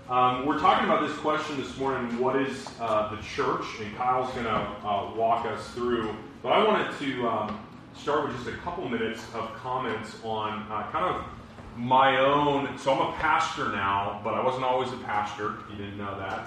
We're talking about this question this morning, what is the church? And Kyle's going to walk us through. But I wanted to start with just a couple minutes of comments on kind of my own. So I'm a pastor now, but I wasn't always a pastor. You didn't know that.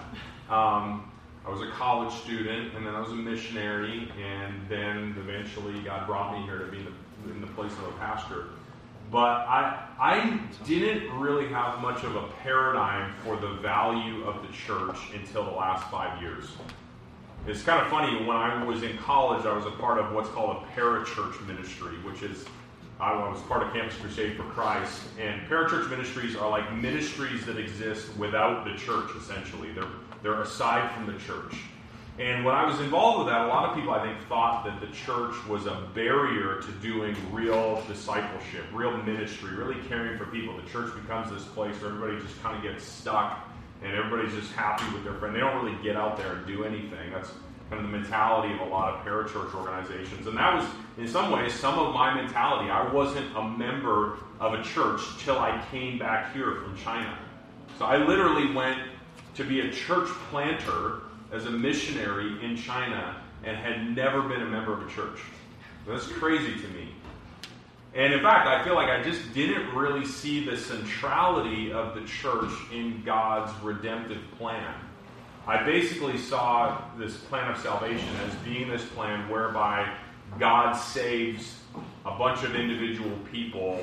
I was a college student, and then I was a missionary, and then eventually God brought me here to be in the place of a pastor. But I didn't really have much of a paradigm for the value of the church until the last 5 years. It's kind of funny, when I was in college, I was a part of what's called a parachurch ministry, which is, I was part of Campus Crusade for Christ. And parachurch ministries are like ministries that exist without the church, essentially. They're aside from the church. And when I was involved with that, a lot of people, I think, thought that the church was a barrier to doing real discipleship, real ministry, really caring for people. The church becomes this place where everybody just kind of gets stuck and everybody's just happy with their friend. They don't really get out there and do anything. That's kind of the mentality of a lot of parachurch organizations. And that was, in some ways, some of my mentality. I wasn't a member of a church till I came back here from China. So I literally went to be a church planter as a missionary in China and had never been a member of a church. That's crazy to me. And in fact, I feel like I just didn't really see the centrality of the church in God's redemptive plan. I basically saw this plan of salvation as being this plan whereby God saves a bunch of individual people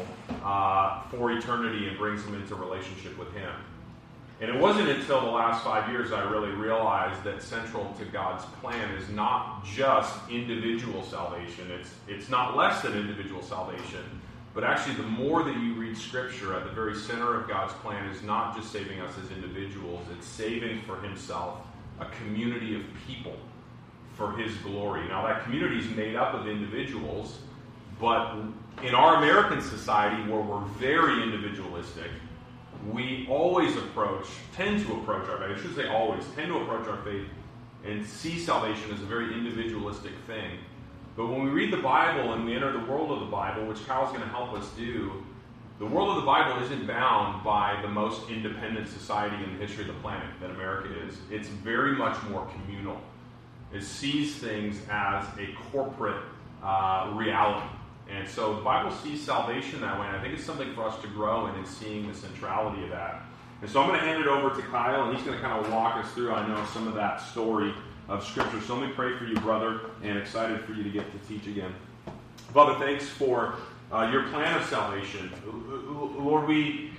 for eternity and brings them into relationship with Him. And it wasn't until the last 5 years I really realized that central to God's plan is not just individual salvation. It's not less than individual salvation. But actually, the more that you read Scripture, at the very center of God's plan is not just saving us as individuals. It's saving for Himself a community of people for His glory. Now, that community is made up of individuals, but in our American society, where we're very individualistic, we always tend to approach our faith, I should say always, tend to approach our faith and see salvation as a very individualistic thing. But when we read the Bible and we enter the world of the Bible, which Kyle's going to help us do, the world of the Bible isn't bound by the most independent society in the history of the planet that America is. It's very much more communal. It sees things as a corporate reality. And so the Bible sees salvation that way, and I think it's something for us to grow in seeing the centrality of that. And so I'm going to hand it over to Kyle, and he's going to kind of walk us through, I know, some of that story of Scripture. So let me pray for you, brother, and excited for you to get to teach again. Father, thanks for your plan of salvation. Lord, we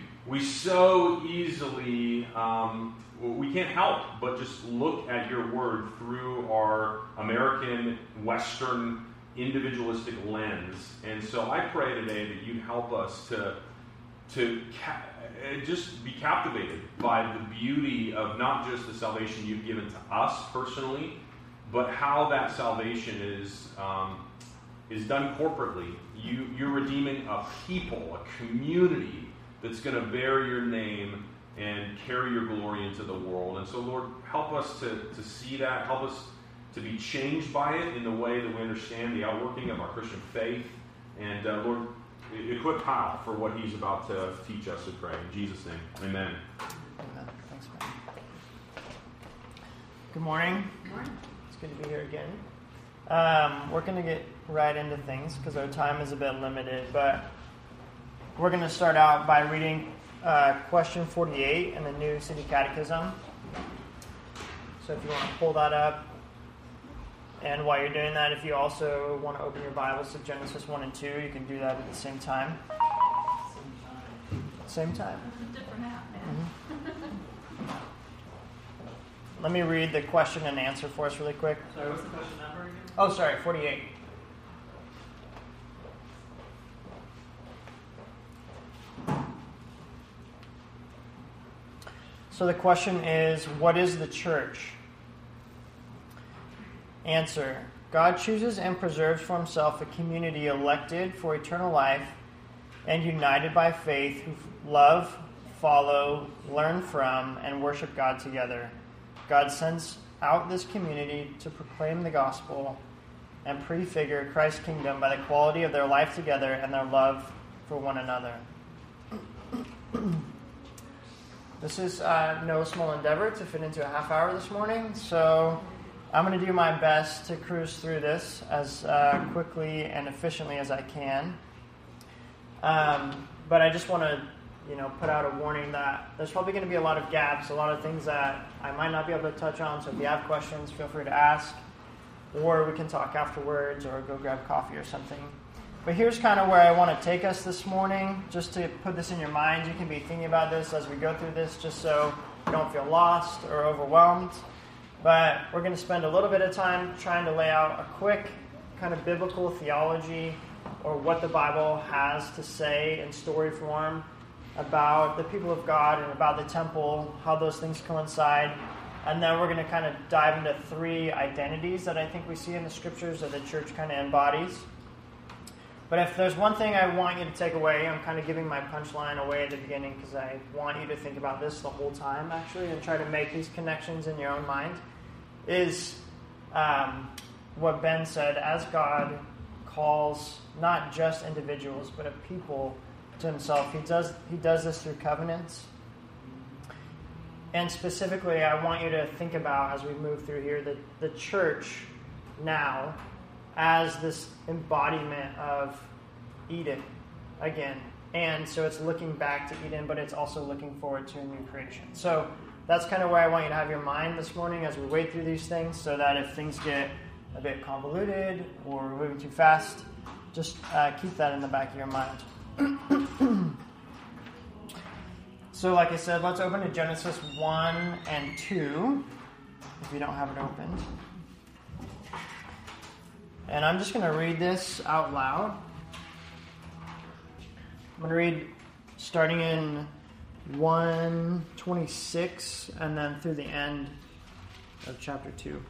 so easily, we can't help but just look at your word through our American, Western, individualistic lens. And so I pray today that you'd help us to just be captivated by the beauty of not just the salvation you've given to us personally, but how that salvation is done corporately. You're redeeming a people, a community that's going to bear your name and carry your glory into the world. And so, Lord, help us to see that. Help us to be changed by it in the way that we understand the outworking of our Christian faith. And Lord, equip Kyle for what he's about to teach us, we pray. In Jesus' name, amen. Amen. Thanks, man. Good morning. Good morning. It's good to be here again. We're going to get right into things because our time is a bit limited, but we're going to start out by reading question 48 in the New City Catechism. So if you want to pull that up. And while you're doing that, if you also want to open your Bibles to Genesis 1 and 2, you can do that at the same time. Same time. Different app, man. Mm-hmm. Let me read the question and answer for us really quick. Sorry, what's the question number again? Oh, sorry, 48. So the question is, what is the church? Answer. God chooses and preserves for himself a community elected for eternal life and united by faith who love, follow, learn from, and worship God together. God sends out this community to proclaim the gospel and prefigure Christ's kingdom by the quality of their life together and their love for one another. This is no small endeavor to fit into a half hour this morning, so I'm going to do my best to cruise through this as quickly and efficiently as I can. But I just want to, put out a warning that there's probably going to be a lot of gaps, a lot of things that I might not be able to touch on. So if you have questions, feel free to ask, or we can talk afterwards, or go grab coffee or something. But here's kind of where I want to take us this morning, just to put this in your mind. You can be thinking about this as we go through this, just so you don't feel lost or overwhelmed. But we're going to spend a little bit of time trying to lay out a quick kind of biblical theology, or what the Bible has to say in story form about the people of God and about the temple, how those things coincide. And then we're going to kind of dive into 3 identities that I think we see in the scriptures that the church kind of embodies. But if there's one thing I want you to take away, I'm kind of giving my punchline away at the beginning because I want you to think about this the whole time, actually, and try to make these connections in your own mind, is what Ben said, as God calls not just individuals, but a people to himself. He does this through covenants. And specifically, I want you to think about, as we move through here, the church now as this embodiment of Eden again. And so it's looking back to Eden, but it's also looking forward to a new creation. So that's kind of where I want you to have your mind this morning as we wade through these things, so that if things get a bit convoluted or moving too fast, just keep that in the back of your mind. So like I said, let's open to Genesis 1 and 2, if you don't have it open. And I'm just going to read this out loud. I'm going to read starting in 1:26 and then through the end of chapter 2.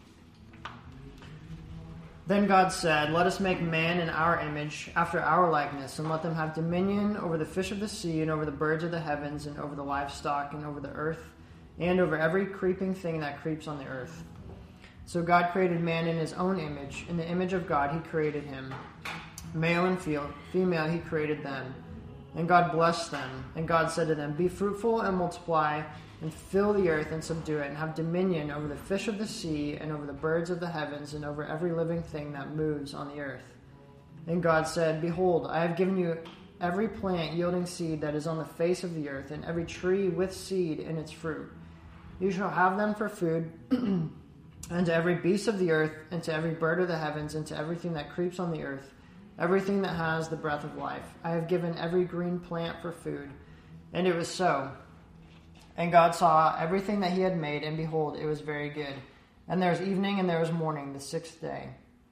Then God said, "Let us make man in our image, after our likeness, and let them have dominion over the fish of the sea, and over the birds of the heavens, and over the livestock, and over the earth, and over every creeping thing that creeps on the earth." So God created man in his own image. In the image of God he created him. Male and female he created them. And God blessed them. And God said to them, "Be fruitful and multiply, and fill the earth and subdue it, and have dominion over the fish of the sea, and over the birds of the heavens, and over every living thing that moves on the earth." And God said, "Behold, I have given you every plant yielding seed that is on the face of the earth, and every tree with seed in its fruit. You shall have them for food, and to every beast of the earth, and to every bird of the heavens, and to everything that creeps on the earth, everything that has the breath of life. I have given every green plant for food." And it was so. And God saw everything that he had made, and behold, it was very good. And there was evening and there was morning, the 6th day.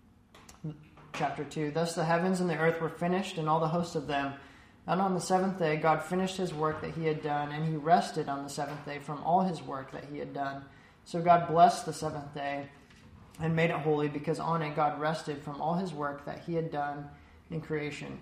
Chapter 2. Thus the heavens and the earth were finished, and all the host of them. And on the 7th day God finished his work that he had done, and he rested on the 7th day from all his work that he had done. So God blessed the 7th day and made it holy, because on it God rested from all his work that he had done in creation.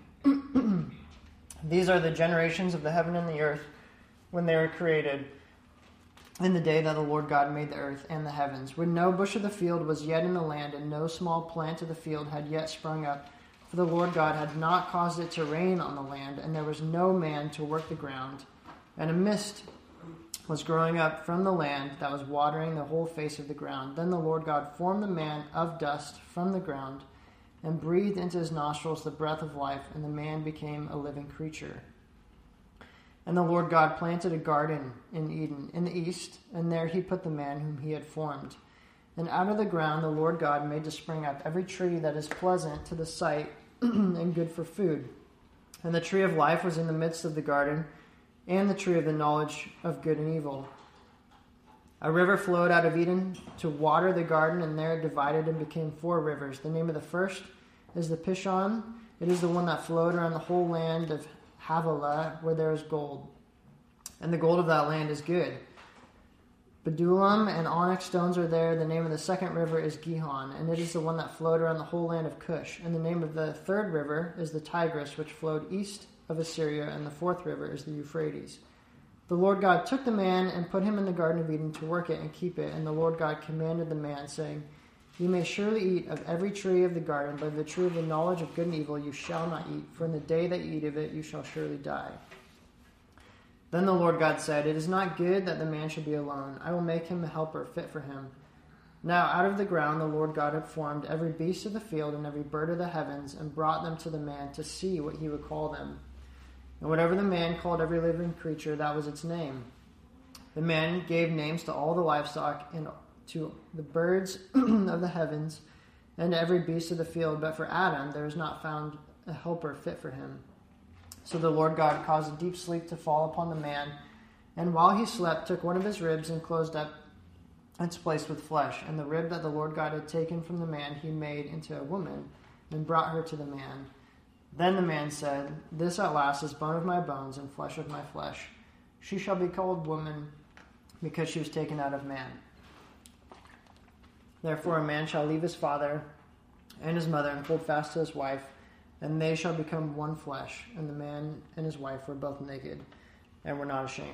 These are the generations of the heaven and the earth when they were created, in the day that the Lord God made the earth and the heavens, when no bush of the field was yet in the land, and no small plant of the field had yet sprung up, for the Lord God had not caused it to rain on the land, and there was no man to work the ground. And a mist was growing up from the land that was watering the whole face of the ground. Then the Lord God formed the man of dust from the ground, and breathed into his nostrils the breath of life, and the man became a living creature. And the Lord God planted a garden in Eden in the east, and there he put the man whom he had formed. And out of the ground the Lord God made to spring up every tree that is pleasant to the sight and good for food. And the tree of life was in the midst of the garden, and the tree of the knowledge of good and evil. A river flowed out of Eden to water the garden, and there it divided and became 4 rivers. The name of the first is the Pishon. It is the one that flowed around the whole land of Havilah, where there is gold. And the gold of that land is good. Bdulam and onyx stones are there. The name of the second river is Gihon, and it is the one that flowed around the whole land of Cush. And the name of the third river is the Tigris, which flowed east of Assyria, and the 4th river is the Euphrates. The Lord God took the man and put him in the Garden of Eden to work it and keep it. And the Lord God commanded the man, saying, "You may surely eat of every tree of the garden, but of the tree of the knowledge of good and evil you shall not eat, for in the day that you eat of it you shall surely die." Then the Lord God said, "It is not good that the man should be alone. I will make him a helper fit for him." Now out of the ground the Lord God had formed every beast of the field and every bird of the heavens, and brought them to the man to see what he would call them. And whatever the man called every living creature, that was its name. The man gave names to all the livestock and to the birds of the heavens and to every beast of the field, but for Adam there was not found a helper fit for him. So the Lord God caused a deep sleep to fall upon the man, and while he slept, took one of his ribs and closed up its place with flesh. And the rib that the Lord God had taken from the man he made into a woman, and brought her to the man. Then the man said, "This at last is bone of my bones and flesh of my flesh. She shall be called woman, because she was taken out of man. Therefore a man shall leave his father and his mother and hold fast to his wife, and they shall become one flesh." And the man and his wife were both naked and were not ashamed.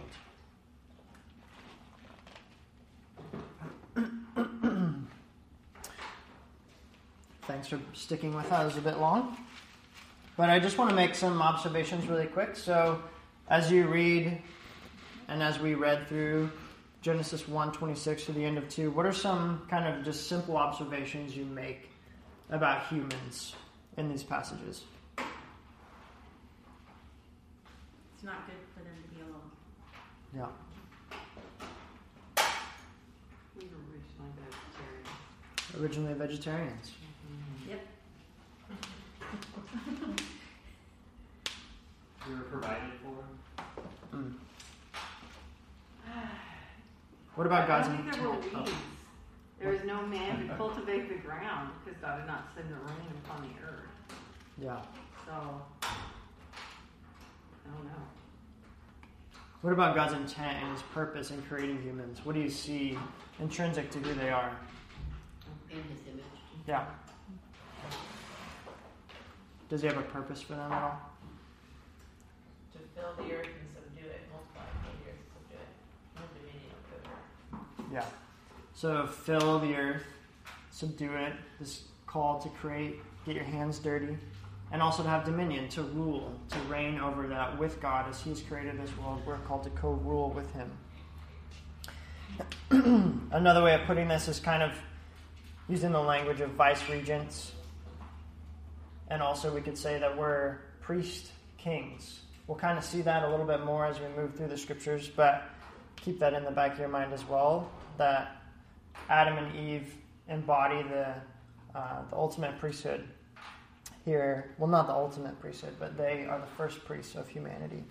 Thanks for sticking with that. It was a bit long. But I just want to make some observations really quick. So as you read, and as we read through Genesis 1:26 to the end of 2, what are some kind of just simple observations you make about humans in these passages? It's not good for them to be alone. Yeah. We were originally vegetarians. Originally vegetarians. Yep. We were provided for. What about God's I don't think there were intent? weeds. There was no man to cultivate the ground because God did not send the rain upon the earth. Yeah. So, I don't know. What about God's intent and his purpose in creating humans? What do you see intrinsic to who they are? In his image. Yeah. Does he have a purpose for them at all? To fill the earth and subdue it, multiply, fill the earth and subdue it. No dominion over it. Yeah. So fill the earth, subdue it, this call to create, get your hands dirty, and also to have dominion, to rule, to reign over that with God as he's created this world. We're called to co-rule with him. Another way of putting this is kind of using the language of vice regents. And also we could say that we're priest kings. We'll kind of see that a little bit more as we move through the scriptures, but keep that in the back of your mind as well, that Adam and Eve embody the ultimate priesthood here. Well, not the ultimate priesthood, but they are the first priests of humanity.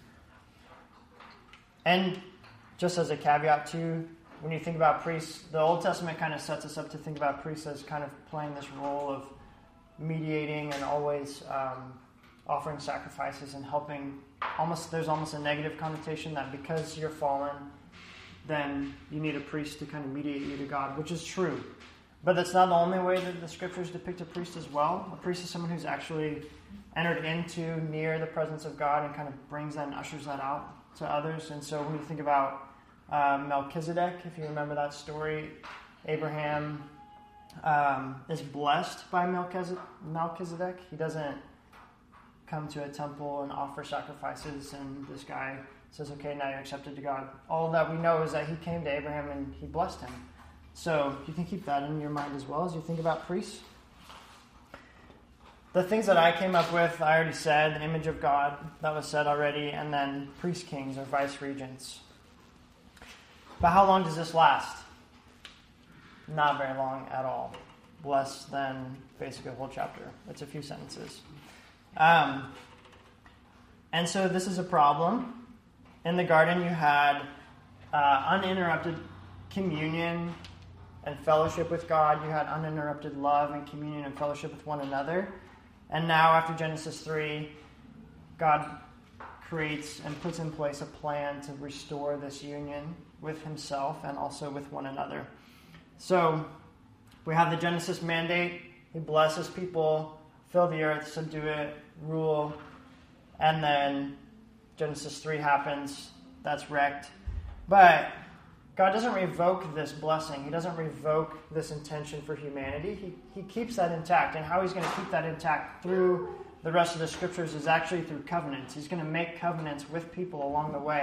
And just as a caveat too, when you think about priests, the Old Testament kind of sets us up to think about priests as kind of playing this role of mediating and always offering sacrifices and helping. There's almost a negative connotation that because you're fallen, then you need a priest to kind of mediate you to God, which is true. But that's not the only way that the scriptures depict a priest as well. A priest is someone who's actually entered into near the presence of God and kind of brings that and ushers that out to others. And so when you think about Melchizedek, if you remember that story, Abraham is blessed by Melchizedek. He doesn't come to a temple and offer sacrifices, and this guy says, okay, now you're accepted to God. All that we know is that he came to Abraham and he blessed him. So you can keep that in your mind as well as you think about priests. The things that I came up with, I already said, the image of God, that was said already, and then priest kings or vice regents. But how long does this last? Not very long at all. Less than basically a whole chapter. It's a few sentences. And so this is a problem. In the garden you had uninterrupted communion and fellowship with God. You had uninterrupted love and communion and fellowship with one another. And now after Genesis 3, God creates and puts in place a plan to restore this union with himself and also with one another. So we have the Genesis mandate. He blesses people, fill the earth, subdue it, rule. And then Genesis 3 happens. That's wrecked. But God doesn't revoke this blessing. He doesn't revoke this intention for humanity. He keeps that intact. And how he's going to keep that intact through the rest of the scriptures is actually through covenants. He's going to make covenants with people along the way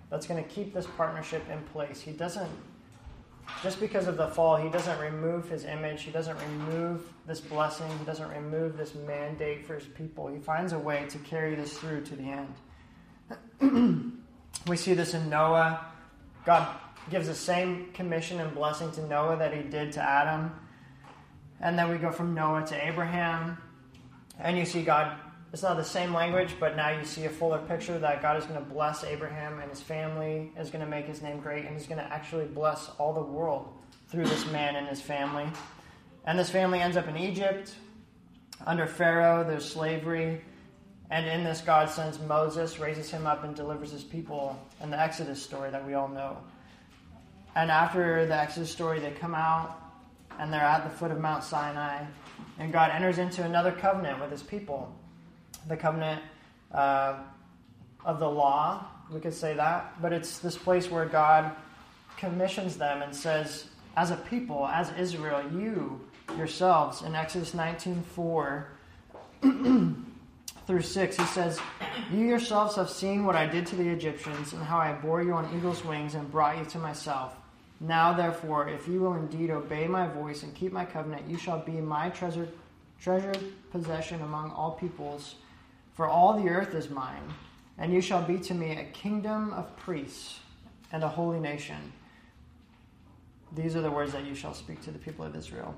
that's going to keep this partnership in place. He doesn't, just because of the fall, he doesn't remove his image. He doesn't remove this blessing. He doesn't remove this mandate for his people. He finds a way to carry this through to the end. We see this in Noah. God gives the same commission and blessing to Noah that he did to Adam. And then we go from Noah to Abraham. And you see God, it's not the same language, but now you see a fuller picture that God is going to bless Abraham and his family, is going to make his name great, and he's going to actually bless all the world through this man and his family. And this family ends up in Egypt. Under Pharaoh, there's slavery. And in this, God sends Moses, raises him up, and delivers his people in the Exodus story that we all know. And after the Exodus story, they come out, and they're at the foot of Mount Sinai. And God enters into another covenant with his people. The covenant of the law, we could say that. But it's this place where God commissions them and says, as a people, as Israel, you yourselves, in Exodus 19:4 through 6, he says, you yourselves have seen what I did to the Egyptians and how I bore you on eagle's wings and brought you to myself. Now, therefore, if you will indeed obey my voice and keep my covenant, you shall be my treasured possession among all peoples, for all the earth is mine, and you shall be to me a kingdom of priests and a holy nation. These are the words that you shall speak to the people of Israel.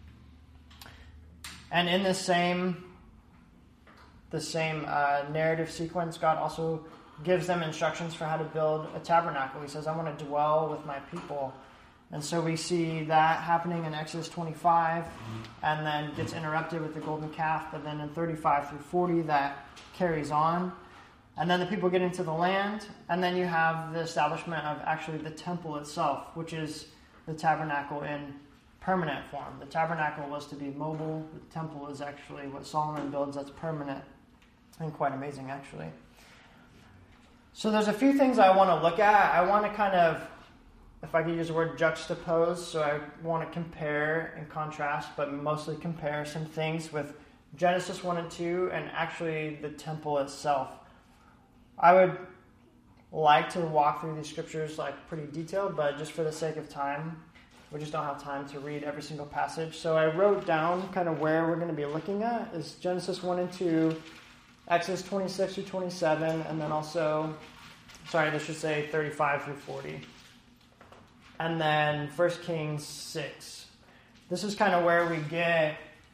And in the same narrative sequence, God also gives them instructions for how to build a tabernacle. He says, I want to dwell with my people. And so we see that happening in Exodus 25, and then gets interrupted with the golden calf, but then in 35 through 40 that carries on. And then the people get into the land, and then you have the establishment of actually the temple itself, which is the tabernacle in permanent form. The tabernacle was to be mobile. The temple is actually what Solomon builds that's permanent, and quite amazing actually. So there's a few things I want to look at. I want to kind of, if I could use the word juxtapose, so I want to compare and contrast, but mostly compare some things with Genesis 1 and 2 and actually the temple itself. I would like to walk through these scriptures like pretty detailed, but just for the sake of time, we just don't have time to read every single passage. So I wrote down kind of where we're going to be looking at is Genesis 1 and 2, Exodus 26 through 27, and then also, this should say 35 through 40. And then 1 Kings 6. This is kind of where we get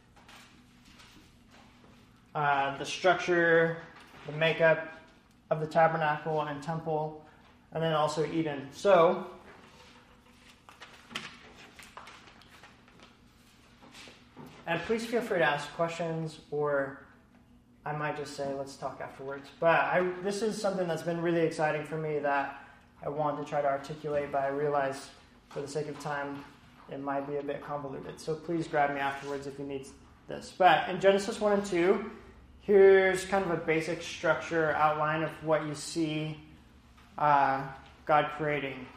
the structure, the makeup of the tabernacle and temple, and then also Eden. So, and please feel free to ask questions, or I might just say, let's talk afterwards. But this is something that's been really exciting for me that I want to try to articulate, but I realize for the sake of time, it might be a bit convoluted. So please grab me afterwards if you need this. But in Genesis 1 and 2, here's kind of a basic structure outline of what you see God creating.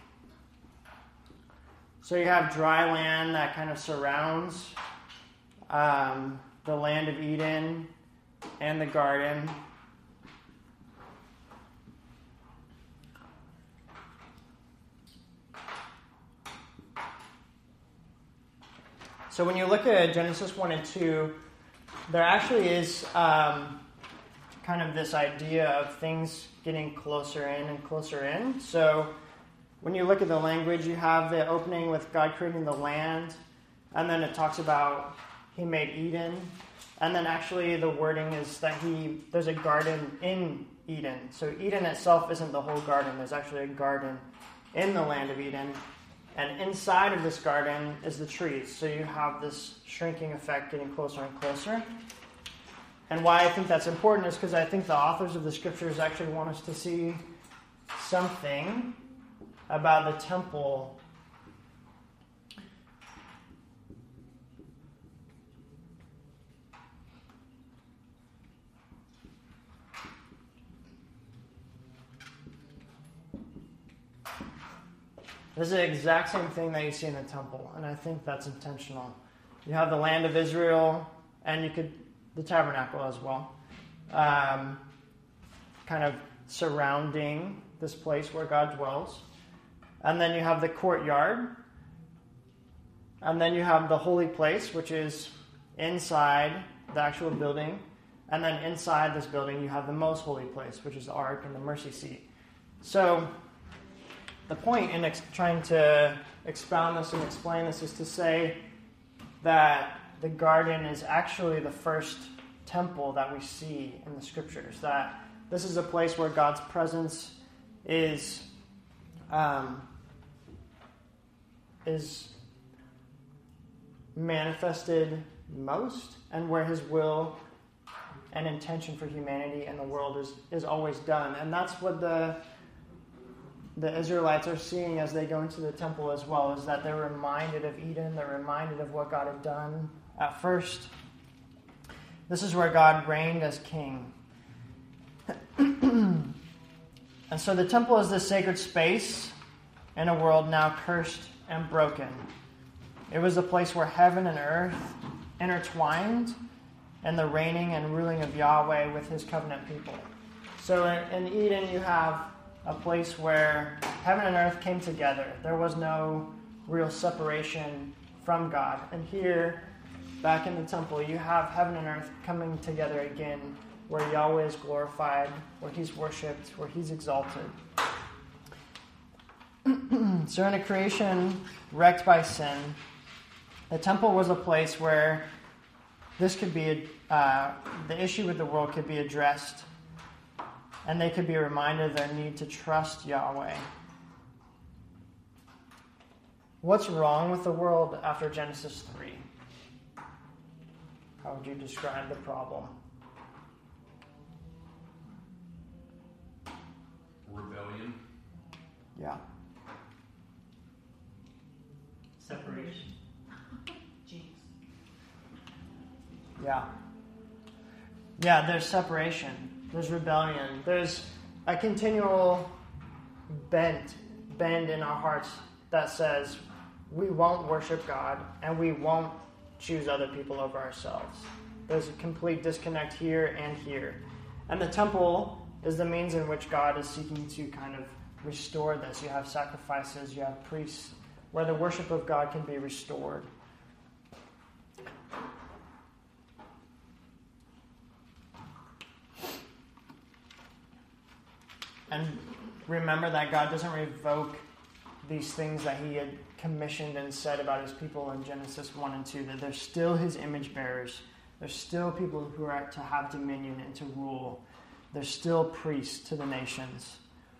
So you have dry land that kind of surrounds the land of Eden and the garden. So when you look at Genesis 1 and 2, there actually is kind of this idea of things getting closer in and closer in. So when you look at the language, you have the opening with God creating the land, and then it talks about He made Eden. And then actually the wording is that there's a garden in Eden. So Eden itself isn't the whole garden. There's actually a garden in the land of Eden. And inside of this garden is the trees. So you have this shrinking effect getting closer and closer. And why I think that's important is because I think the authors of the scriptures actually want us to see something about the temple. This is the exact same thing that you see in the temple, and I think that's intentional. You have the land of Israel, and the tabernacle as well, kind of surrounding this place where God dwells. And then you have the courtyard. And then you have the holy place, which is inside the actual building. And then inside this building, you have the most holy place, which is the ark and the mercy seat. So the point in trying to expound this and explain this is to say that the garden is actually the first temple that we see in the scriptures. That this is a place where God's presence is manifested most, and where his will and intention for humanity and the world is always done. And that's what the Israelites are seeing as they go into the temple as well, is that they're reminded of Eden, they're reminded of what God had done at first. This is where God reigned as king. And so the temple is this sacred space in a world now cursed and broken. It was a place where heaven and earth intertwined in the reigning and ruling of Yahweh with his covenant people. So in Eden, you have a place where heaven and earth came together. There was no real separation from God. And here, back in the temple, you have heaven and earth coming together again, where Yahweh is glorified, where he's worshipped, where he's exalted. So in a creation wrecked by sin, the temple was a place where this could be, the issue with the world could be addressed, and they could be reminded of their need to trust Yahweh. What's wrong with the world after Genesis 3? How would you describe the problem? Rebellion. Yeah. Separation. Jeez. Yeah. Yeah, there's separation. There's rebellion. There's a continual bend in our hearts that says we won't worship God and we won't choose other people over ourselves. There's a complete disconnect here and here. And the temple is the means in which God is seeking to kind of restore this. You have sacrifices, you have priests, where the worship of God can be restored. And remember that God doesn't revoke these things that he had commissioned and said about his people in Genesis 1 and 2, that they're still his image bearers. They're still people who are to have dominion and to rule. They're still priests to the nations.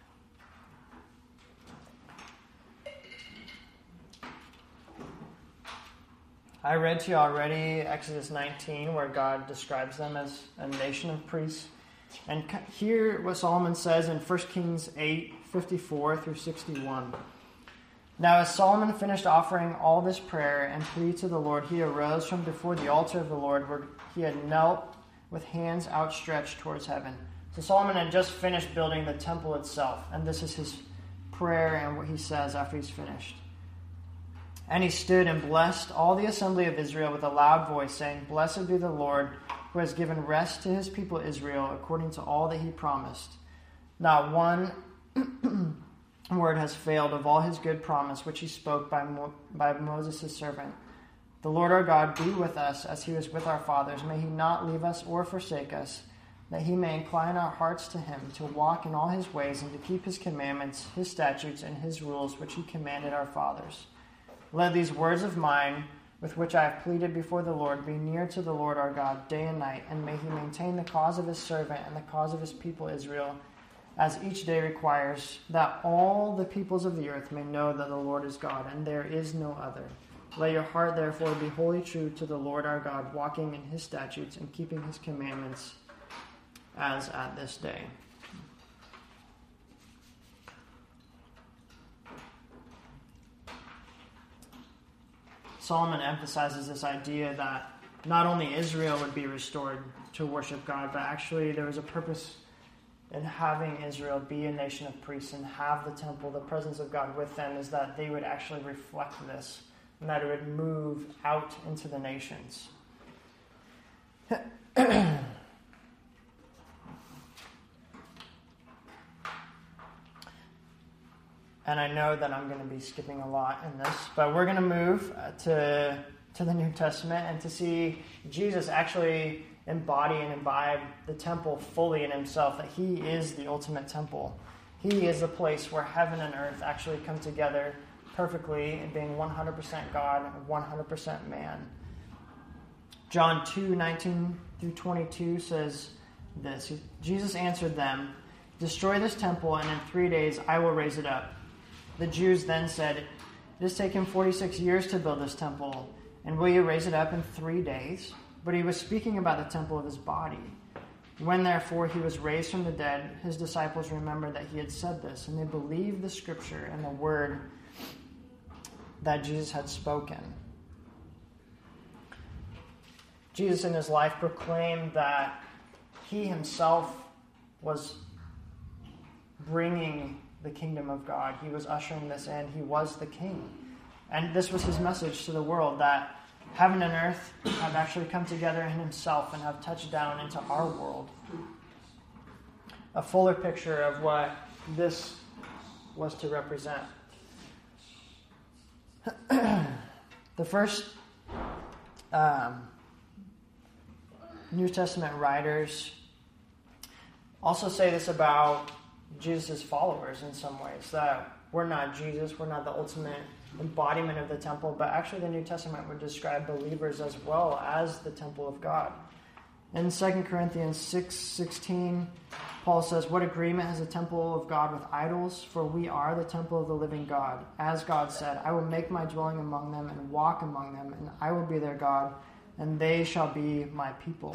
I read to you already Exodus 19, where God describes them as a nation of priests. And hear what Solomon says in 1 Kings 8, 54 through 61. Now as Solomon finished offering all this prayer and plea to the Lord, he arose from before the altar of the Lord, where he had knelt with hands outstretched towards heaven. So Solomon had just finished building the temple itself, and this is his prayer and what he says after he's finished. And he stood and blessed all the assembly of Israel with a loud voice, saying, Blessed be the Lord, who has given rest to his people Israel, according to all that he promised. Not one word has failed of all his good promise, which he spoke by Moses his servant. The Lord our God be with us, as he was with our fathers. May he not leave us or forsake us, that he may incline our hearts to him, to walk in all his ways, and to keep his commandments, his statutes, and his rules, which he commanded our fathers. Let these words of mine, with which I have pleaded before the Lord, be near to the Lord our God day and night, and may he maintain the cause of his servant and the cause of his people Israel, as each day requires, that all the peoples of the earth may know that the Lord is God, and there is no other. Let your heart therefore be wholly true to the Lord our God, walking in his statutes and keeping his commandments, as at this day. Solomon emphasizes this idea that not only Israel would be restored to worship God, but actually there was a purpose in having Israel be a nation of priests and have the temple, the presence of God with them, is that they would actually reflect this, and that it would move out into the nations. And I know that I'm going to be skipping a lot in this, but we're going to move to the New Testament and to see Jesus actually embody and imbibe the temple fully in himself, that he is the ultimate temple. He is the place where heaven and earth actually come together perfectly, being 100% God and 100% man. John 2:19-22 says this. Jesus answered them, "Destroy this temple, and in 3 days I will raise it up." The Jews then said, "It has taken 46 years to build this temple, and will you raise it up in 3 days?" But he was speaking about the temple of his body. When therefore he was raised from the dead, his disciples remembered that he had said this, and they believed the scripture and the word that Jesus had spoken. Jesus in his life proclaimed that he himself was bringing the kingdom of God. He was ushering this in. He was the king. And this was his message to the world, that heaven and earth have actually come together in himself and have touched down into our world. A fuller picture of what this was to represent. The first New Testament writers also say this about Jesus' followers in some ways, that we're not Jesus, we're not the ultimate embodiment of the temple, but actually the New Testament would describe believers as well as the temple of God. In 2 Corinthians 6:16, Paul says, "What agreement has the temple of God with idols? For we are the temple of the living God. As God said, I will make my dwelling among them and walk among them, and I will be their God, and they shall be my people."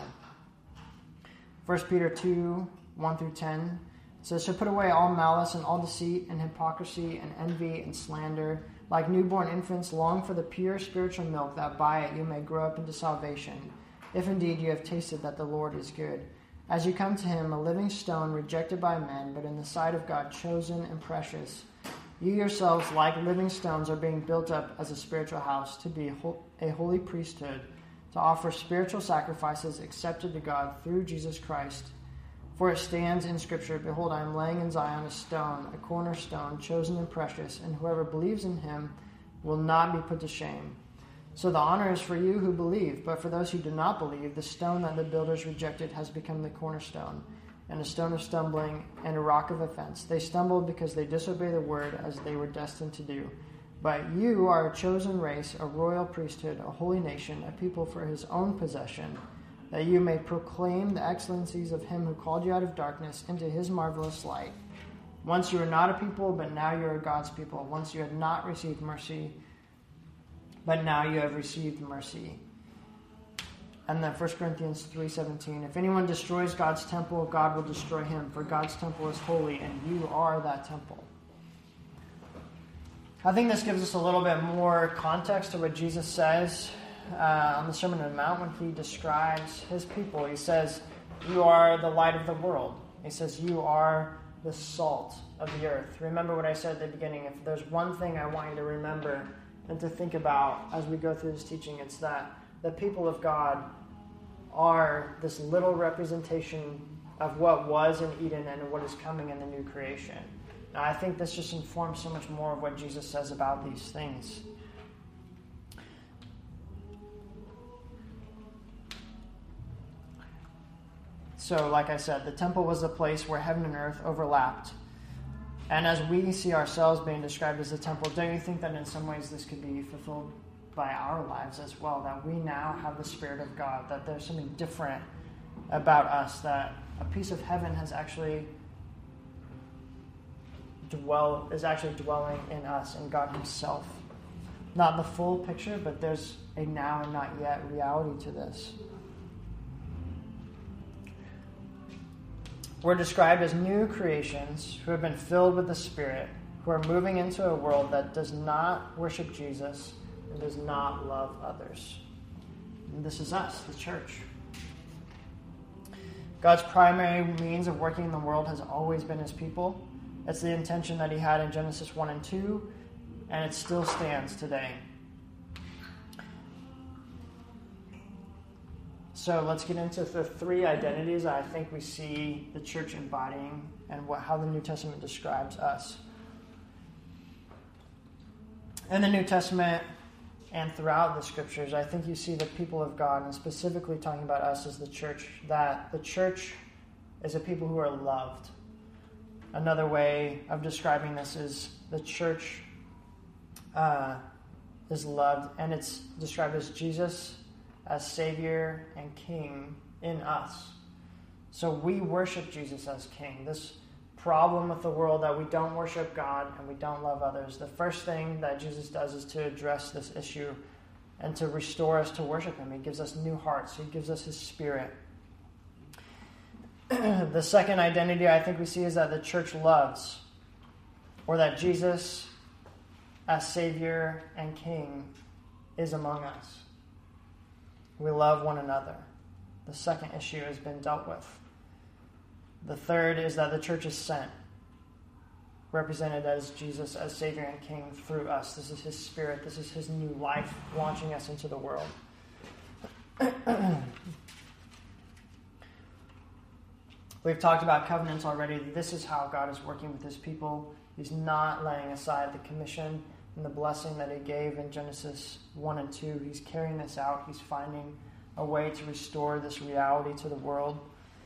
1 Peter 2:1-10 says, "So put away all malice and all deceit and hypocrisy and envy and slander. Like newborn infants, long for the pure spiritual milk, that by it you may grow up into salvation, if indeed you have tasted that the Lord is good. As you come to him, a living stone rejected by men, but in the sight of God chosen and precious. You yourselves, like living stones, are being built up as a spiritual house, to be a holy priesthood, to offer spiritual sacrifices accepted to God through Jesus Christ. For it stands in Scripture, Behold, I am laying in Zion a stone, a cornerstone, chosen and precious, and whoever believes in him will not be put to shame. So the honor is for you who believe, but for those who do not believe, the stone that the builders rejected has become the cornerstone, and a stone of stumbling and a rock of offense. They stumbled because they disobeyed the word, as they were destined to do. But you are a chosen race, a royal priesthood, a holy nation, a people for his own possession, that you may proclaim the excellencies of him who called you out of darkness into his marvelous light. Once you were not a people, but now you are God's people. Once you had not received mercy, but now you have received mercy." And then 1 Corinthians 3:17, "If anyone destroys God's temple, God will destroy him, for God's temple is holy, and you are that temple." I think this gives us a little bit more context to what Jesus says on the Sermon on the Mount when he describes his people. He says, "You are the light of the world." He says, "You are the salt of the earth." Remember what I said at the beginning. If there's one thing I want you to remember and to think about as we go through this teaching, it's that the people of God are this little representation of what was in Eden and what is coming in the new creation. Now, I think this just informs so much more of what Jesus says about these things. So, like I said, the temple was a place where heaven and earth overlapped. And as we see ourselves being described as a temple, don't you think that in some ways this could be fulfilled by our lives as well? That we now have the Spirit of God, that there's something different about us, that a piece of heaven has actually dwelling in us, in God himself. Not the full picture, but there's a now and not yet reality to this. We're described as new creations who have been filled with the Spirit, who are moving into a world that does not worship Jesus and does not love others. And this is us, the church. God's primary means of working in the world has always been his people. It's the intention that he had in Genesis 1 and 2, and it still stands today. So let's get into the three identities I think we see the church embodying and how the New Testament describes us. In the New Testament and throughout the Scriptures, I think you see the people of God, and specifically talking about us as the church, that the church is a people who are loved. Another way of describing this is the church is loved, and it's described as Jesus as Savior and King in us. So we worship Jesus as King. This problem with the world that we don't worship God and we don't love others, the first thing that Jesus does is to address this issue and to restore us to worship Him. He gives us new hearts. He gives us His Spirit. The second identity I think we see is that the church loves, or that Jesus as Savior and King is among us. We love one another. The second issue has been dealt with. The third is that the church is sent, represented as Jesus as Savior and King through us. This is His Spirit. This is His new life launching us into the world. We've talked about covenants already. This is how God is working with His people. He's not laying aside the commission and the blessing that He gave in Genesis 1 and 2. He's carrying this out. He's finding a way to restore this reality to the world.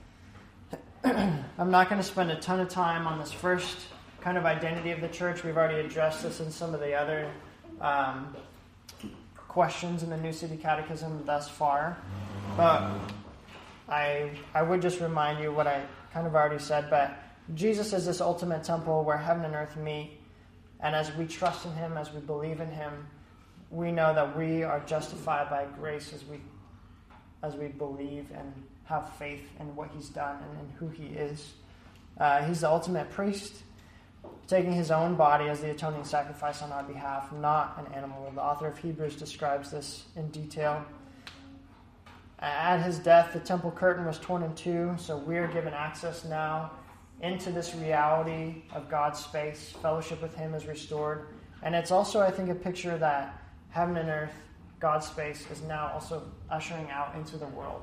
I'm not going to spend a ton of time on this first kind of identity of the church. We've already addressed this in some of the other questions in the New City Catechism thus far. But I would just remind you what I kind of already said, but Jesus is this ultimate temple where heaven and earth meet, and as we trust in Him, as we believe in Him, we know that we are justified by grace as we believe and have faith in what He's done and in who He is. He's the ultimate priest, taking His own body as the atoning sacrifice on our behalf, not an animal. The author of Hebrews describes this in detail. At His death, the temple curtain was torn in two, so we're given access now into this reality of God's space. Fellowship with Him is restored. And it's also, I think, a picture that heaven and earth, God's space, is now also ushering out into the world.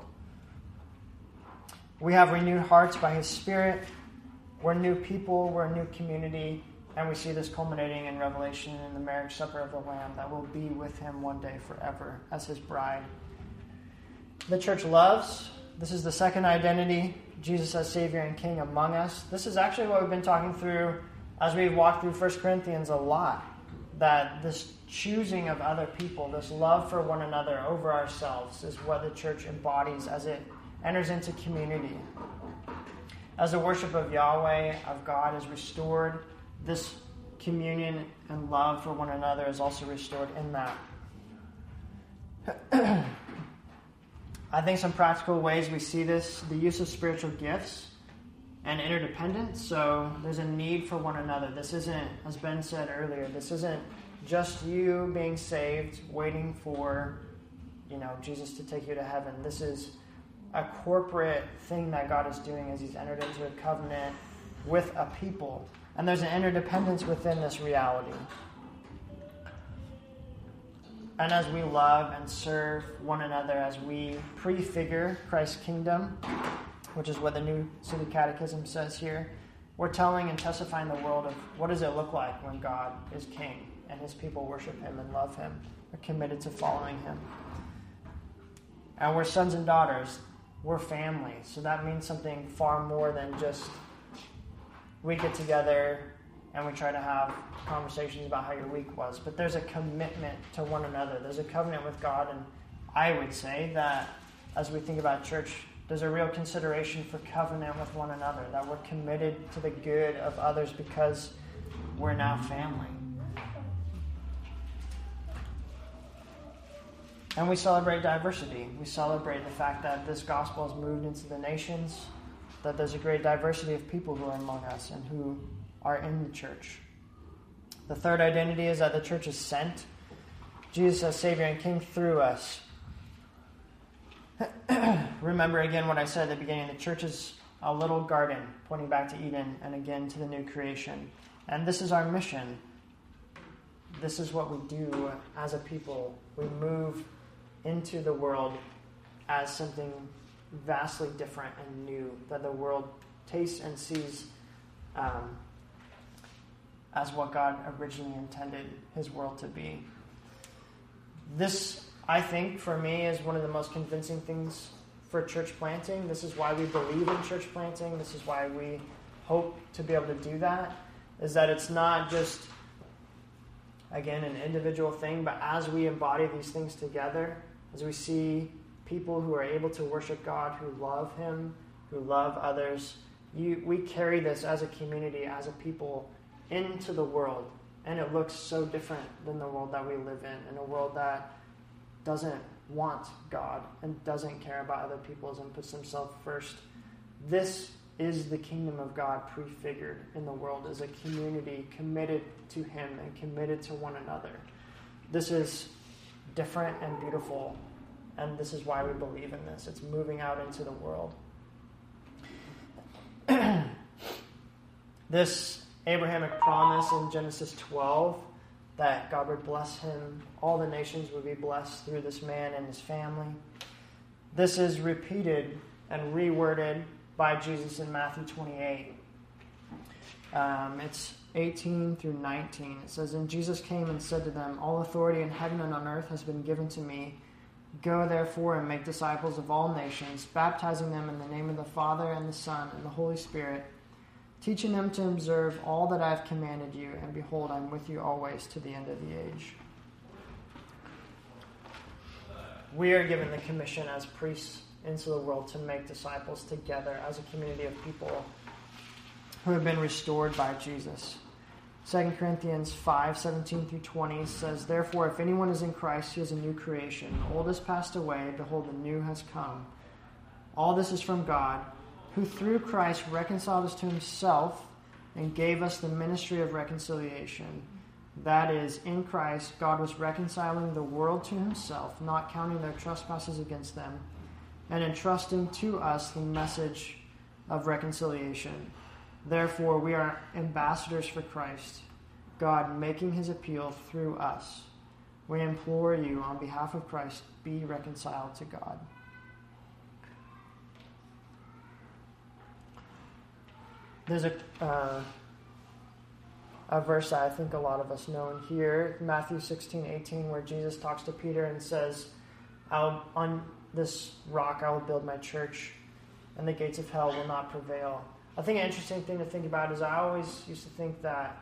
We have renewed hearts by His Spirit. We're new people. We're a new community. And we see this culminating in Revelation in the marriage supper of the Lamb that will be with Him one day forever as His bride. The church loves. This is the second identity. Jesus as Savior and King among us. This is actually what we've been talking through as we've walked through 1 Corinthians a lot. That this choosing of other people, this love for one another over ourselves, is what the church embodies as it enters into community. As the worship of Yahweh, of God, is restored, this communion and love for one another is also restored in that. I think some practical ways we see this, the use of spiritual gifts and interdependence. So there's a need for one another. This isn't, as Ben said earlier, this isn't just you being saved, waiting for, Jesus to take you to heaven. This is a corporate thing that God is doing as He's entered into a covenant with a people. And there's an interdependence within this reality. And as we love and serve one another, as we prefigure Christ's kingdom, which is what the New City Catechism says here, we're telling and testifying the world of what does it look like when God is King and His people worship Him and love Him, are committed to following Him. And we're sons and daughters. We're family. So that means something far more than just we get together and we try to have conversations about how your week was. But there's a commitment to one another. There's a covenant with God. And I would say that as we think about church, there's a real consideration for covenant with one another, that we're committed to the good of others because we're now family. And we celebrate diversity. We celebrate the fact that this gospel has moved into the nations, that there's a great diversity of people who are among us and who are in the church. The third identity is that the church is sent. Jesus as Savior and King through us. Remember again what I said at the beginning. The church is a little garden pointing back to Eden and again to the new creation. And this is our mission. This is what we do as a people. We move into the world as something vastly different and new that the world tastes and sees as what God originally intended his world to be. This, I think, for me, is one of the most convincing things for church planting. This is why we believe in church planting. This is why we hope to be able to do that, is that it's not just, again, an individual thing, but as we embody these things together, as we see people who are able to worship God, who love him, who love others, we carry this as a community, as a people, into the world. And it looks so different than the world that we live in a world that doesn't want God and doesn't care about other people's and puts themselves first. This is the kingdom of God prefigured in the world as a community committed to him and committed to one another. This is different and beautiful, and this is why we believe in this. It's moving out into the world. This Abrahamic promise in Genesis 12 that God would bless him, all the nations would be blessed through this man and his family. This is repeated and reworded by Jesus in Matthew 28. It's 18 through 19. It says, "And Jesus came and said to them, 'All authority in heaven and on earth has been given to me. Go therefore and make disciples of all nations, baptizing them in the name of the Father and the Son and the Holy Spirit, teaching them to observe all that I have commanded you, and behold, I am with you always to the end of the age.'" We are given the commission as priests into the world to make disciples together as a community of people who have been restored by Jesus. 2 Corinthians 5:17 through 20 says, "Therefore, if anyone is in Christ, he is a new creation. Old has passed away, behold, the new has come. All this is from God, who through Christ reconciled us to himself and gave us the ministry of reconciliation. That is, in Christ, God was reconciling the world to himself, not counting their trespasses against them, and entrusting to us the message of reconciliation. Therefore, we are ambassadors for Christ, God making his appeal through us. We implore you, on behalf of Christ, be reconciled to God." There's a verse that I think a lot of us know in here, Matthew 16:18, where Jesus talks to Peter and says, "On this rock I will build my church, and the gates of hell will not prevail." I think an interesting thing to think about is I always used to think that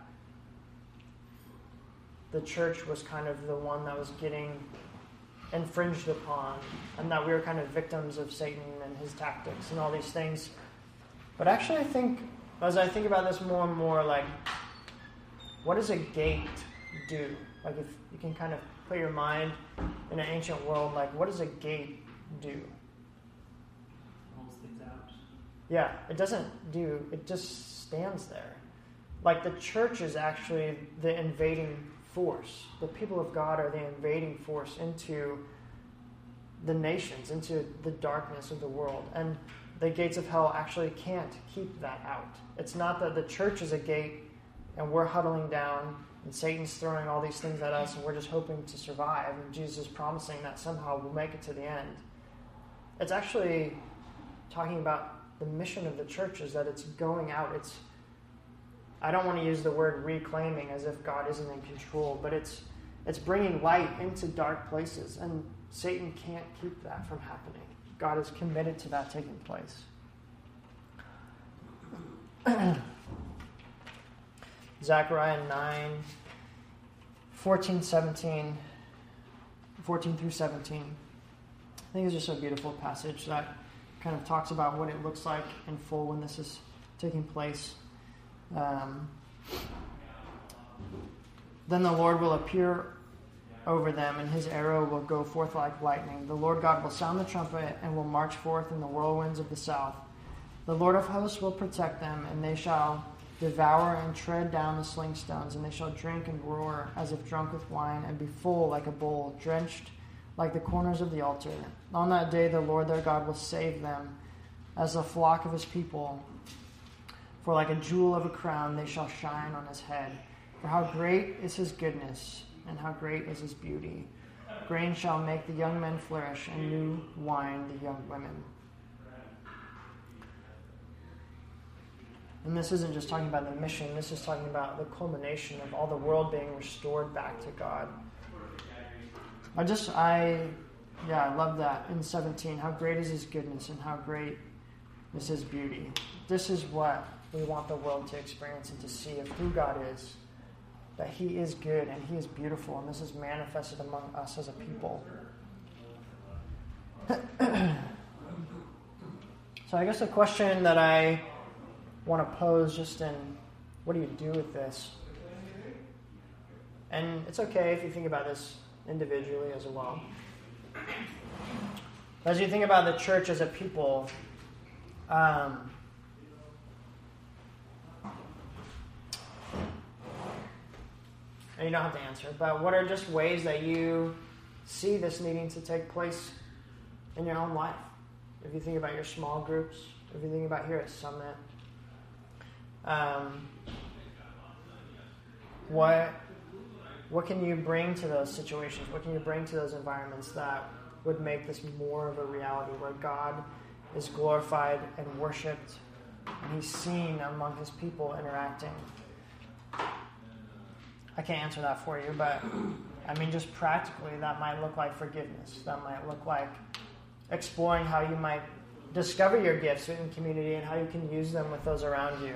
the church was kind of the one that was getting infringed upon, and that we were kind of victims of Satan and his tactics and all these things. But actually I think, as I think about this more and more, like, what does a gate do? Like, if you can kind of put your mind in an ancient world, like, what does a gate do? Holds things out. Yeah, it doesn't do, it just stands there. Like, the church is actually the invading force. The people of God are the invading force into the nations, into the darkness of the world. And the gates of hell actually can't keep that out. It's not that the church is a gate and we're huddling down and Satan's throwing all these things at us and we're just hoping to survive, and Jesus is promising that somehow we'll make it to the end. It's actually talking about the mission of the church, is that it's going out. I don't want to use the word reclaiming as if God isn't in control, but it's bringing light into dark places, and Satan can't keep that from happening. God is committed to that taking place. Zechariah 9:14 through 17. I think it's just a beautiful passage that kind of talks about what it looks like in full when this is taking place. Then the Lord will appear over them, and his arrow will go forth like lightning. The Lord God will sound the trumpet and will march forth in the whirlwinds of the south. The Lord of hosts will protect them, and they shall devour and tread down the sling stones, and they shall drink and roar as if drunk with wine, and be full like a bowl, drenched like the corners of the altar. On that day the Lord their God will save them as the flock of his people. For like a jewel of a crown they shall shine on his head. For how great is his goodness, and how great is his beauty. Grain shall make the young men flourish, and new wine the young women. And this isn't just talking about the mission, this is talking about the culmination of all the world being restored back to God. I love that in 17. How great is his goodness and how great is his beauty. This is what we want the world to experience and to see of who God is. That he is good and he is beautiful, and this is manifested among us as a people. So I guess the question that I want to pose just in, what do you do with this? And it's okay if you think about this individually as well. As you think about the church as a people, and you don't have to answer, but what are just ways that you see this needing to take place in your own life? If you think about your small groups, if you think about here at Summit, what can you bring to those situations? What can you bring to those environments that would make this more of a reality, where God is glorified and worshipped, and he's seen among his people interacting? I can't answer that for you, but I mean, just practically, that might look like forgiveness. That might look like exploring how you might discover your gifts in community and how you can use them with those around you.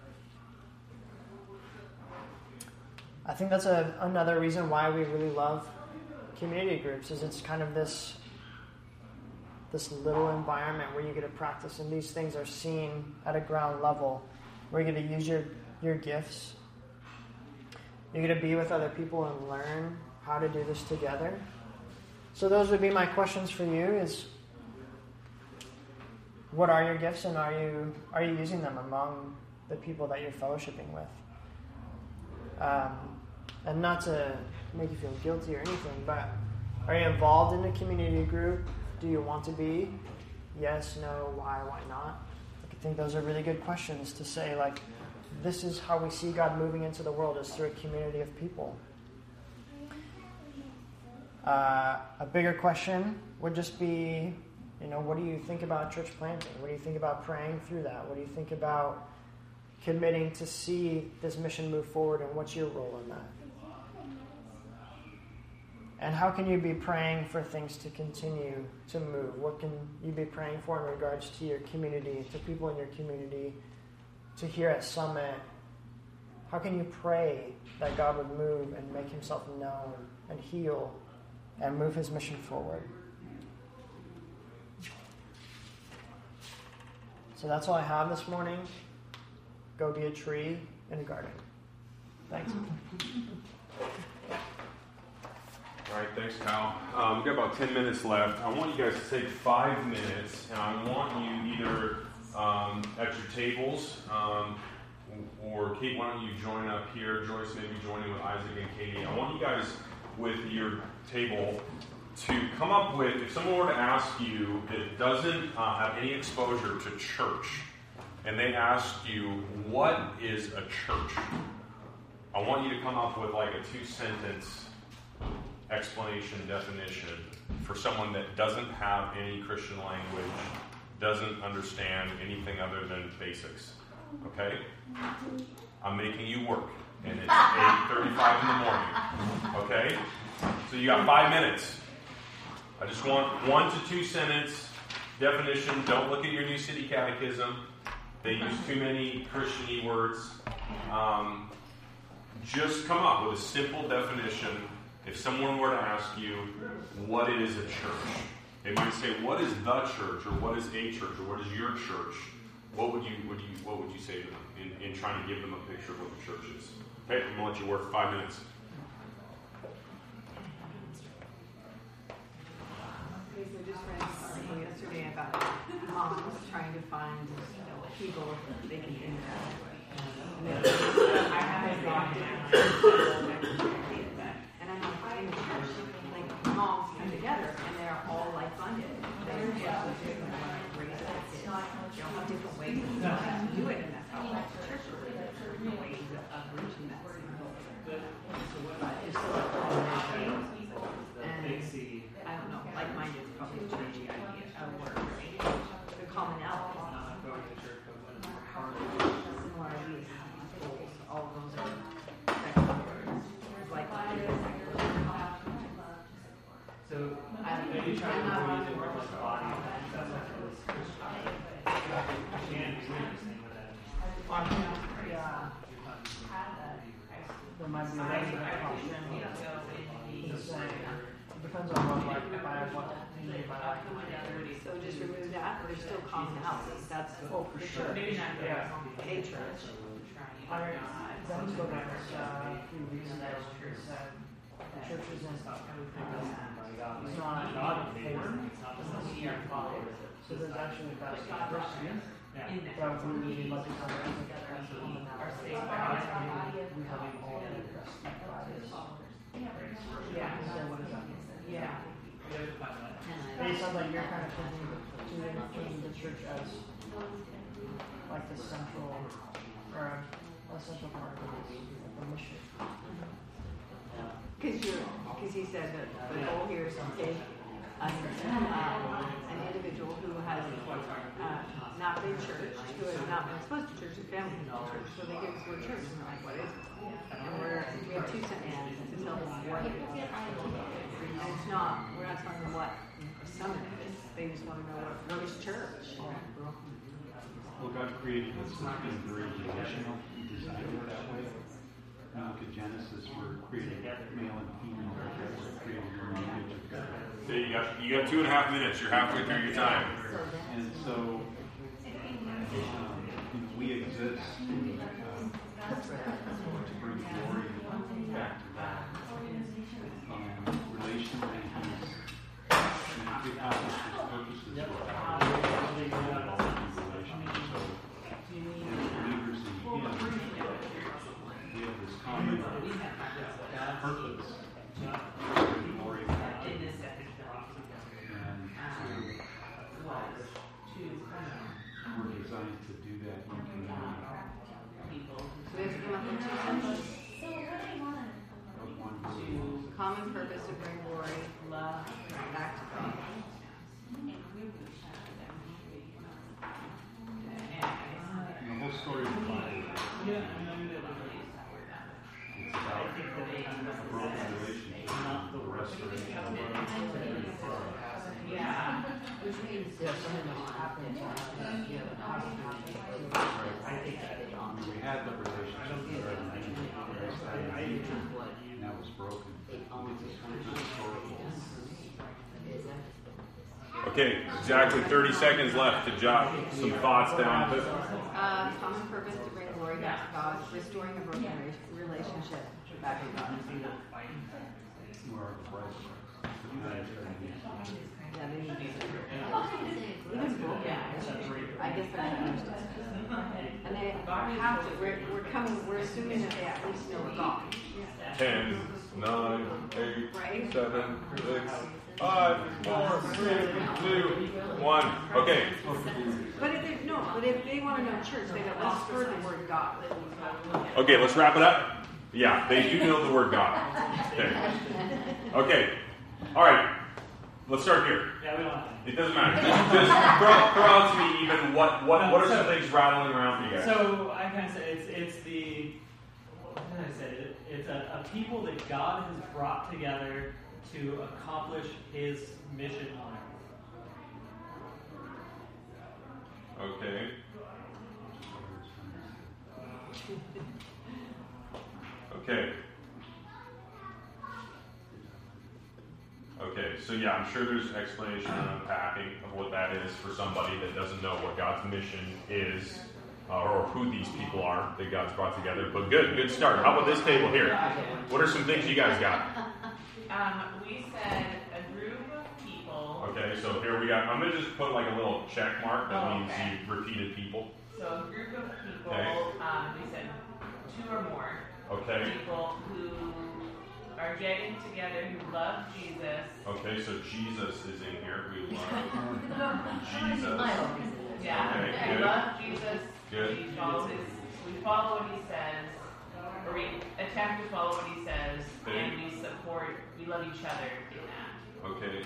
I think that's another reason why we really love community groups, is it's kind of this little environment where you get to practice, and these things are seen at a ground level, where you get to use your gifts. You get to be with other people and learn how to do this together. So those would be my questions for you, is what are your gifts, and are you using them among the people that you're fellowshipping with? And not to make you feel guilty or anything, but are you involved in a community group? Do you want to be? Yes, no, why not? I think those are really good questions to say, like, this is how we see God moving into the world, is through a community of people. A bigger question would just be, what do you think about church planting? What do you think about praying through that? What do you think about committing to see this mission move forward, and what's your role in that? And how can you be praying for things to continue to move? What can you be praying for in regards to your community, to people in your community, to here at Summit? How can you pray that God would move and make himself known and heal and move his mission forward? So that's all I have this morning. Go be a tree in a garden. Thanks. All right, thanks, Kyle. We've got about 10 minutes left. I want you guys to take 5 minutes, and I want you either at your tables, or Kate, why don't you join up here? Joyce, maybe join in with Isaac and Katie. I want you guys with your table to come up with, if someone were to ask you that doesn't have any exposure to church, and they ask you, what is a church? I want you to come up with like a 2-sentence explanation, definition for someone that doesn't have any Christian language, doesn't understand anything other than basics. Okay? I'm making you work, and it's 8:35 in the morning. Okay? So you got 5 minutes. I just want 1 to 2 sentence definition. Don't look at your New City Catechism. They use too many Christian-y words. Just come up with a simple definition. If someone were to ask you, what is a church? They might say, what is the church, or what is a church, or what is your church? What would you say to them in trying to give them a picture of what the church is? Okay, I'm going to let you work 5 minutes. Okay, so just read an article yesterday about moms trying to find people that they can interact with. I haven't gone and I'm not finding the church. Like, moms come together and they're all like funded. They're just different ways to have different ways to do it, and that's how church is. There's different ways of reaching that same goal. But it's still a combination. And I don't know, like-minded is probably a churchy idea, a word. The commonality. Maybe try to avoid the word like body. That's like it was Christianity is interesting with that. Yeah. There might be a way that option. It depends on what, like, by what you mean by that. So just remove that, there's still commonalities, that's, Oh, for sure. Maybe not Yeah. a church. That was what I was, a few weeks ago, he said, the church isn't, it's not formed, it's not followed. So there's actually that diversity that we really like to come together as a commonality. We have all the Yeah. So what does that mean? Yeah. It sounds like you're kind of thinking the church as like the central, or a central part of the mission. Because he said that the goal here is to take an individual who has not been churched, who has not been exposed to church, and family to church, so they give us the word church, and we're like, what is it? And we have 2 sentences to tell them what it is. And it's not, we're not telling them what a summit is, they just want to know what is church. Well, God created us in very relational. He designed it that way. You look at Genesis, we're created male and female. We're created in the image of God. Okay, you got 2.5 minutes. You're halfway through your time. And so, we exist to bring glory back to God. Relationally, He accomplished His purposes for our relationship. So, as believers in Him, we have this common purpose to bring glory back to Him. And we're designed to do that in community. So we have to come up with 2 sentences. Of one who Common purpose to bring glory, love, back to God. And the whole story of the Bible, it's about a broken relationship, the restoration of Yeah. Which means there's something that's happened to us. we had the relationship with our and that was broken. It's historical. Okay, exactly 30 seconds left to jot some thoughts down. Common purpose to bring glory back to God, restoring a broken relationship back to God. We're the bride. Yeah, they need to be even broken. I guess I don't understand. And they have to. We're assuming that they at least know God. 10, 9, 8, Right? 7, 6, 5, 4, 3, 2, 1. Okay. But if they want to know church, they got to learn the word God. Okay, let's wrap it up. Yeah, they do know the word God. Okay. Okay. All right. Let's start here. Yeah, we don't have It doesn't matter. Just throw out to me even what are some things rattling around for you guys? So I kind of say it's the what did I say? It's a people that God has brought together to accomplish His mission on earth. Okay. Okay. Okay, so yeah, I'm sure there's explanation and unpacking of what that is for somebody that doesn't know what God's mission is, or who these people are that God's brought together. But good start. How about this table here? What are some things you guys got? We said a group of people. Okay, so here we got, I'm going to just put like a little check mark that means you've repeated people. So a group of people, Okay. we said 2 or more. Okay. People who are getting together who love Jesus. Okay, so Jesus is in here. We love Jesus. Yeah. Okay, We good. love Jesus. Good. We follow what he says, or we attempt to follow what he says, Okay. and we love each other in that. Okay.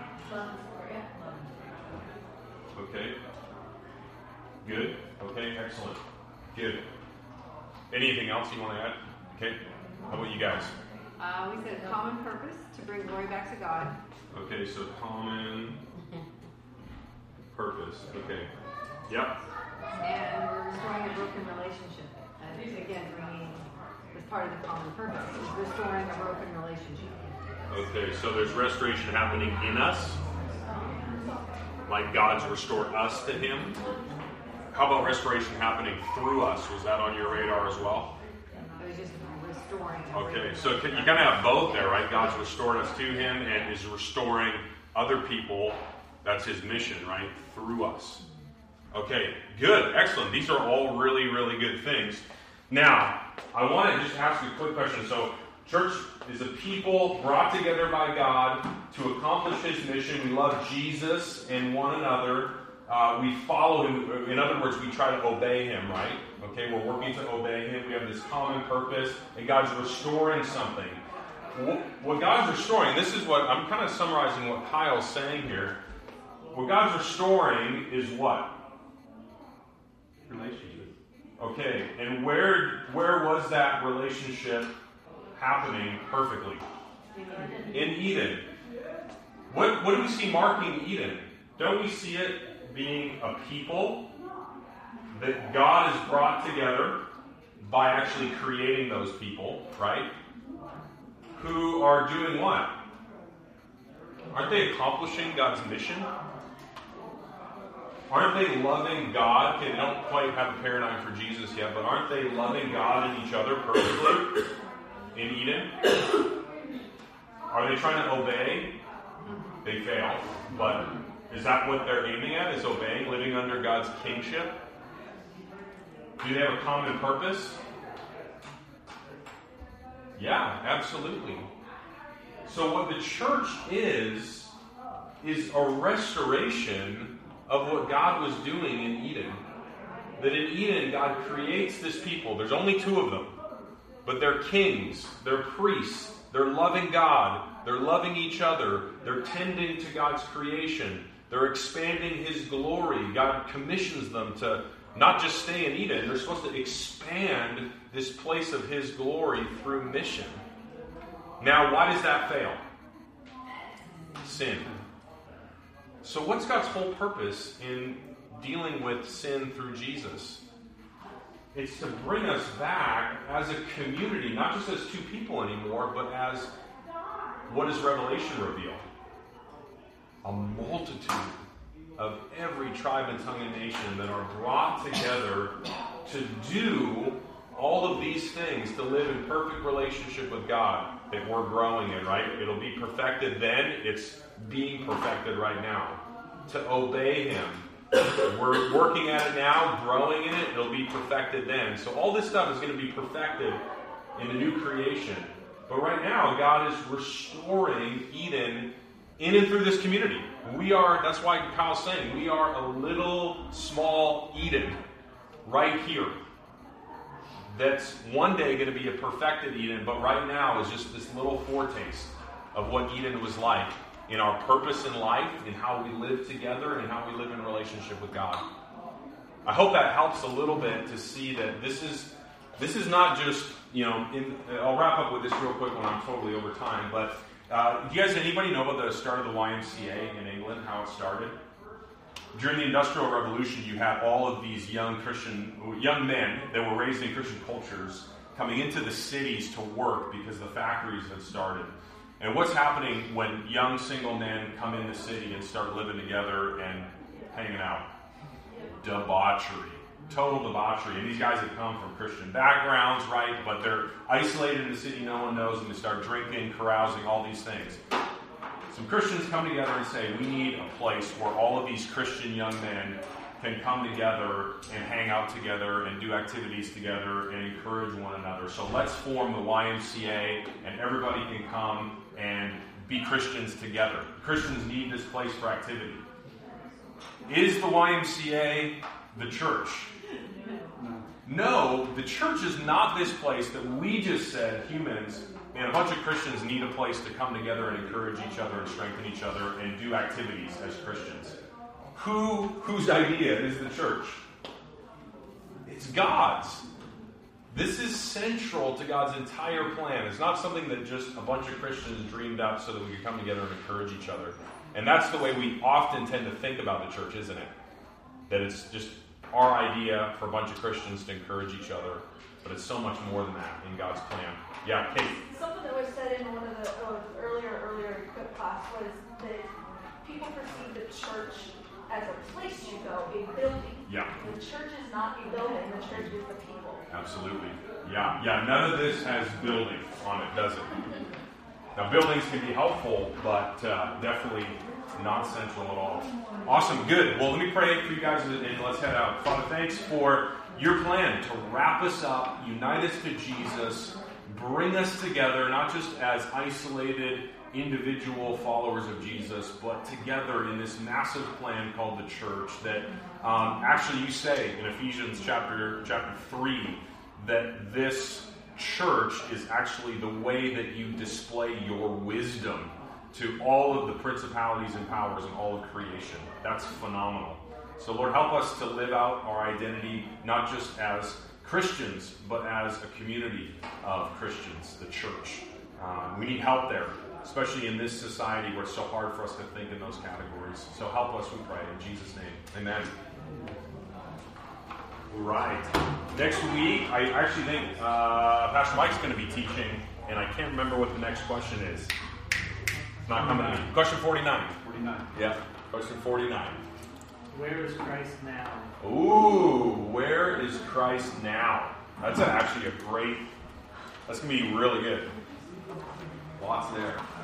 Okay. Good. Okay, excellent. Good. Anything else you want to add? Okay. How about you guys? We said common purpose to bring glory back to God. Okay, so common purpose. Okay. Yep. And we're restoring a broken relationship. And again, bringing as part of the common purpose is restoring a broken relationship. Okay, so there's restoration happening in us, like God's restored us to Him. How about restoration happening through us? Was that on your radar as well? It was just restoring. Okay, so you kind of have both there, right? God's restored us to Him and is restoring other people. That's His mission, right? Through us. Okay, good, excellent. These are all really, really good things. Now, I want to just ask you a quick question. So, church is a people brought together by God to accomplish His mission. We love Jesus and one another. We follow Him. In other words, we try to obey Him, right? Okay, we're working to obey Him. We have this common purpose, and God's restoring something. What God's restoring, this is what, I'm kind of summarizing what Kyle's saying here. What God's restoring is what? Relationship. Okay, and where was that relationship happening perfectly? In Eden. What do we see marking Eden? Don't we see it being a people that God has brought together by actually creating those people, right? Who are doing what? Aren't they accomplishing God's mission? Aren't they loving God? Okay, they don't quite have a paradigm for Jesus yet, but aren't they loving God and each other perfectly in Eden? Are they trying to obey? They fail. But is that what they're aiming at? Is obeying, living under God's kingship? Do they have a common purpose? Yeah, absolutely. So what the church is a restoration of what God was doing in Eden. That in Eden, God creates this people. There's only two of them. But they're kings. They're priests. They're loving God. They're loving each other. They're tending to God's creation. They're expanding His glory. God commissions them to not just stay in Eden. They're supposed to expand this place of His glory through mission. Now, why does that fail? Sin. So what's God's whole purpose in dealing with sin through Jesus? It's to bring us back as a community, not just as two people anymore, but as what does Revelation reveal? A multitude of every tribe and tongue and nation that are brought together to do all of these things, to live in perfect relationship with God that we're growing in, right? It'll be perfected then. It's being perfected right now. To obey Him. We're working at it now, growing in it. It'll be perfected then. So all this stuff is going to be perfected in the new creation. But right now, God is restoring Eden in and through this community. That's why Kyle's saying, we are a little small Eden right here. That's one day going to be a perfected Eden, but right now is just this little foretaste of what Eden was like in our purpose in life, in how we live together, and how we live in relationship with God. I hope that helps a little bit to see that this is not just, I'll wrap up with this real quick when I'm totally over time, but do you guys, anybody know about the start of the YMCA in England, how it started? During the Industrial Revolution, you had all of these young men that were raised in Christian cultures coming into the cities to work because the factories had started. And what's happening when young single men come in the city and start living together and hanging out? Debauchery. Total debauchery. And these guys have come from Christian backgrounds, right? But they're isolated in the city, no one knows them. They start drinking, carousing, all these things. Some Christians come together and say, we need a place where all of these Christian young men can come together and hang out together and do activities together and encourage one another. So let's form the YMCA and everybody can come and be Christians together. Christians need this place for activity. Is the YMCA the church? No, the church is not this place that we just said, humans, and a bunch of Christians need a place to come together and encourage each other and strengthen each other and do activities as Christians. Whose idea is the church? It's God's. This is central to God's entire plan. It's not something that just a bunch of Christians dreamed up so that we could come together and encourage each other. And that's the way we often tend to think about the church, isn't it? That it's just our idea for a bunch of Christians to encourage each other. But it's so much more than that in God's plan. Yeah, Kate. Something that was said in one of the earlier equip class was that people perceive the church as a place you go, a building. Yeah. The church is not a building, the church is the people. Absolutely. Yeah. None of this has building on it, does it? Now, buildings can be helpful, but definitely not central at all. Awesome. Good. Well, let me pray for you guys and let's head out. Father, thanks for your plan to wrap us up, unite us to Jesus, bring us together, not just as isolated individual followers of Jesus, but together in this massive plan called the church that actually you say in Ephesians chapter 3 that this church is actually the way that you display your wisdom to all of the principalities and powers in all of creation. That's phenomenal. So Lord, help us to live out our identity not just as Christians, but as a community of Christians, the church. We need help there, especially in this society where it's so hard for us to think in those categories. So help us, we pray, in Jesus' name. Amen. Right. Next week, I actually think Pastor Mike's going to be teaching, and I can't remember what the next question is. It's not coming to me. Question 49. 49. Yeah, question 49. Where is Christ now? Ooh, where is Christ now? That's actually a great, that's going to be really good. Lots there.